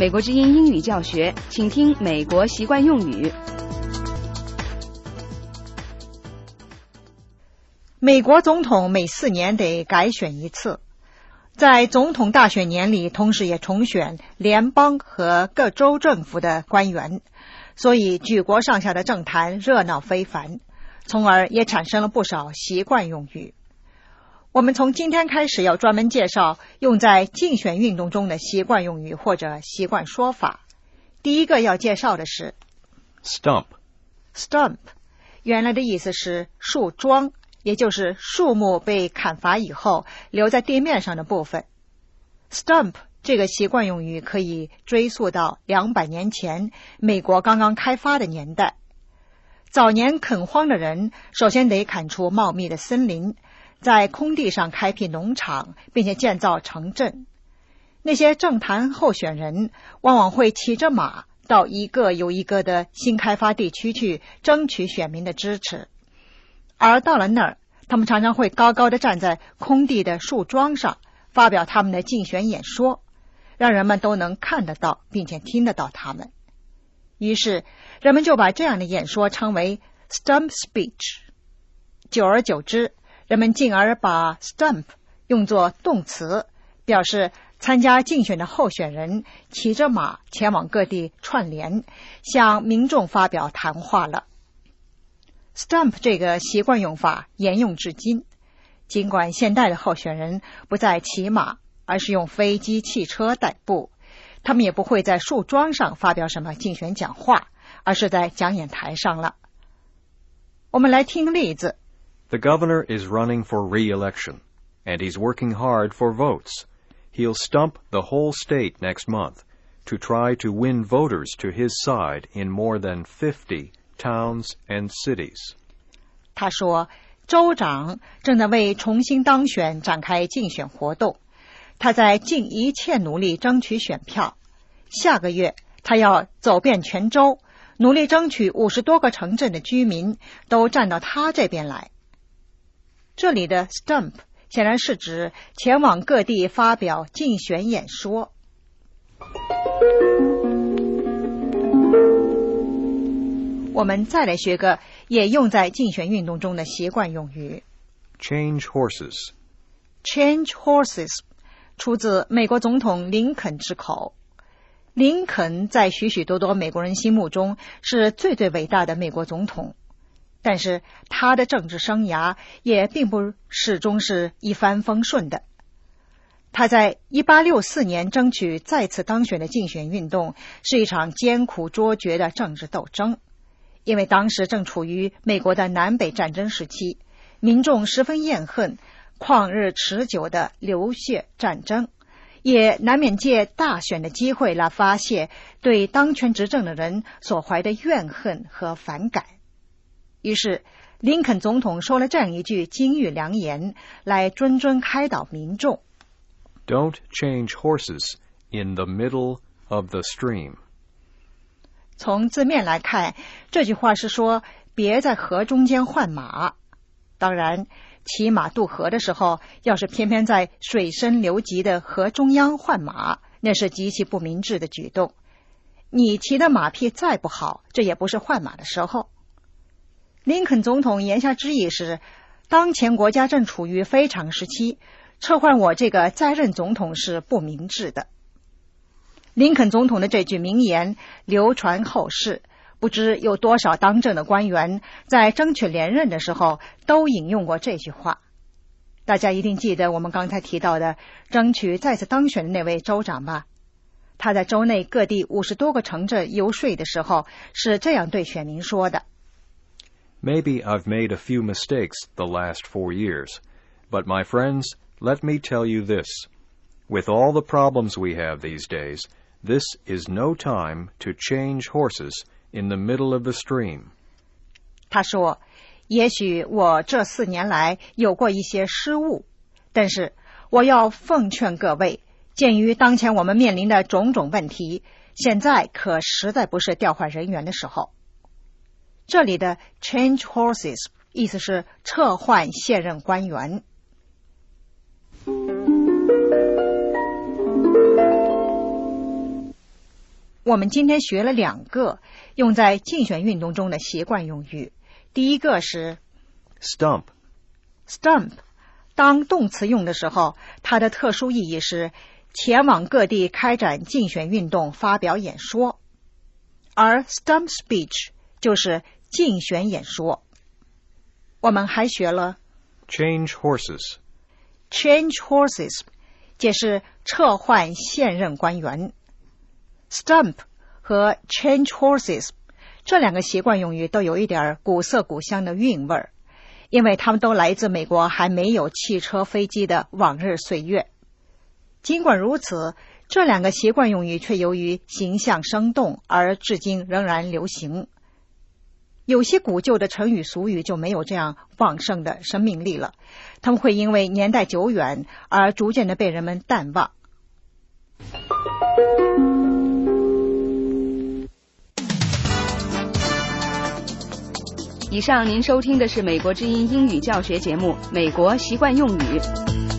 美国之音英语教学，请听美国习惯用语。 美国总统每4年得改选一次，在总统大选年里，同时也重选联邦和各州政府的官员，所以举国上下的政坛热闹非凡，从而也产生了不少习惯用语。我们从今天开始要专门介绍用在竞选运动中的习惯用语或者习惯说法。第一个要介绍的是 Stump。 原来的意思是树桩，也就是树木被砍伐以后留在地面上的部分。 Stump 这个习惯用语可以追溯到200年前美国刚刚开发的年代。早年垦荒的人首先得砍除茂密的森林，在空地上开辟农场，并且建造城镇。那些政坛候选人往往会骑着马到一个又一个的新开发地区去争取选民的支持，而到了那儿，他们常常会高高地站在空地的树桩上，发表他们的竞选演说，让人们都能看得到并且听得到他们。于是人们就把这样的演说称为 Stump Speech。 久而久之，人们进而把 stump 用作动词，表示参加竞选的候选人骑着马前往各地串联，向民众发表谈话了。stump 这个习惯用法沿用至今，尽管现代的候选人不再骑马，而是用飞机、汽车代步，他们也不会在树桩上发表什么竞选讲话，而是在讲演台上了。我们来听例子。 The governor is running for re-election, and he's working hard for votes. He'll stump the whole state next month to try to win voters to his side in more than 50 towns and cities. 他说，州长正在为重新当选展开竞选活动，他在尽一切努力争取选票。下个月，他要走遍全州，努力争取50多个城镇的居民都站到他这边来。这里的 stump 显然是指前往各地发表竞选演说。我们再来学个也用在竞选运动中的习惯用语 Change horses. Change horses 出自美国总统林肯之口。林肯在许许多多美国人心目中是最伟大的美国总统，但是他的政治生涯也并不始终是一帆风顺的。他在1864年争取再次当选的竞选运动是一场艰苦卓绝的政治斗争，因为当时正处于美国的南北战争时期，民众十分厌恨旷日持久的流血战争，也难免借大选的机会来发泄对当权执政的人所怀的怨恨和反感。于是林肯总统说了这样一句金玉良言，来谆谆开导民众。 Don't change horses in the middle of the stream. 从字面来看，这句话是说别在河中间换马。当然，骑马渡河的时候，要是偏偏在水深流急的河中央换马，那是极其不明智的举动。你骑的马匹再不好，这也不是换马的时候。林肯总统言下之意是，当前国家正处于非常时期，撤换我这个在任总统是不明智的。林肯总统的这句名言流传后世，不知有多少当政的官员在争取连任的时候都引用过这句话。大家一定记得我们刚才提到的争取再次当选的那位州长吧？他在州内各地50多个城镇游说的时候是这样对选民说的。 Maybe I've made a few mistakes the last 4 years, but my friends, let me tell you this. With all the problems we have these days, this is no time to change horses in the middle of the stream. 他说，也许我这4年来有过一些失误，但是我要奉劝各位，鉴于当前我们面临的种种问题，现在可实在不是调换人员的时候。这里的 change horses 意思是撤换现任官员。 我们今天学了2个用在竞选运动中的习惯用语。第一个是 Stump。 当动词用的时候，它的特殊意义是前往各地开展竞选运动，发表演说，而 stump speech 就是竞选演说。我们还学了 Change horses。 change horses， 解释撤换现任官员。stump 和 change horses 这2个习惯用语都有一点古色古香的韵味儿，因为它们都来自美国还没有汽车飞机的往日岁月。尽管如此，这2个习惯用语却由于形象生动而至今仍然流行。有些古旧的成语俗语就没有这样旺盛的生命力了，它们会因为年代久远而逐渐的被人们淡忘。 以上您收听的是美国之音英语教学节目《美国习惯用语》。